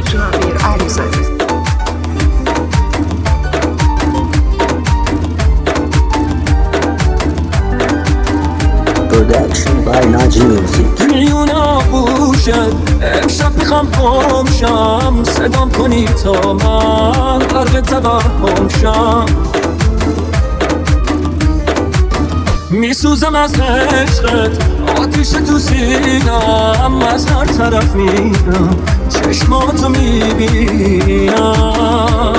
جابر علیزاده. Production by Naji Music. میونا بوشد امشب میخوام گمشم، صدام کنی تا من غرق توهم شم. میسوزم از عشقت، آتیش تو سینم، از هر طرف میرم چشماتو میبینم.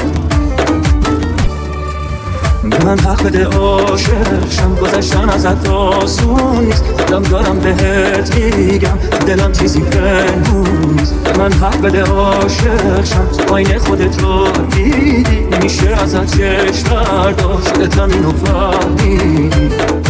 به من حق بده عاشقشم، گذشتن ازت آسون نیست، خودم دارم بهت میگم دلم چیزی پنهون نیست. به من حق بده عاشقشم، تو آینه خودت رو دیدی، نمیشه ازت چشم برداشت، خودتم اینو فهمیدی.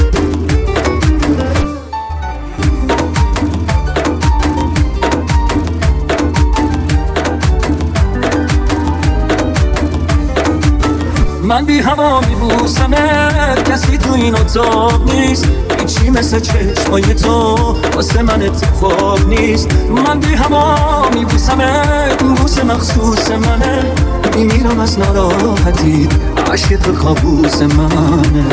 من بی هوا میبوسمت، کسی تو این اتاق نیست، هیچی مثل چشمای تو واسه من اتفاق نیست. من بی هوا میبوسمت، بوس مخصوص منه، میمیرم از ناراحتی، عشق تو کابوس منه.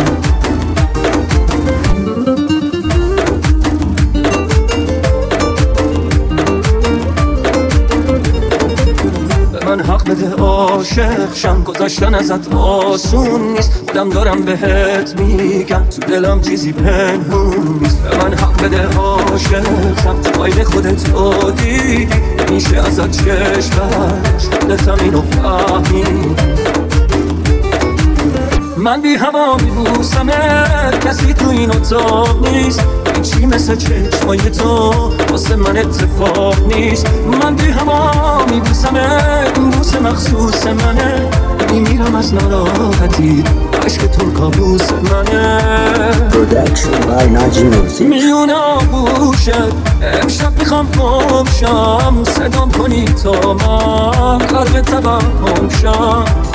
من حق بده عاشق شم، گذاشتن ازت آسون نیست، خودم دارم بهت میگم تو دلم چیزی پنهون نیست. به من حق بده عاشق شم، تو آینه خودت رو دیدی، نمیشه ازت چشم برداشت، خودتم اینو فهمیدی. من بی هوا میبوسمت، کسی تو این اتاق نیست، هیچی مثل چشمای تو واسه من اتفاق نیست. من بی هوا میبوسمت، بوس مخصوص منه، میمیرم از ناراحتی، عشق تو کابوس منه. Production by Naji Music. میونا بوشد امشب میخوام گمشم، صدام کنی تا من غرق توهم شم.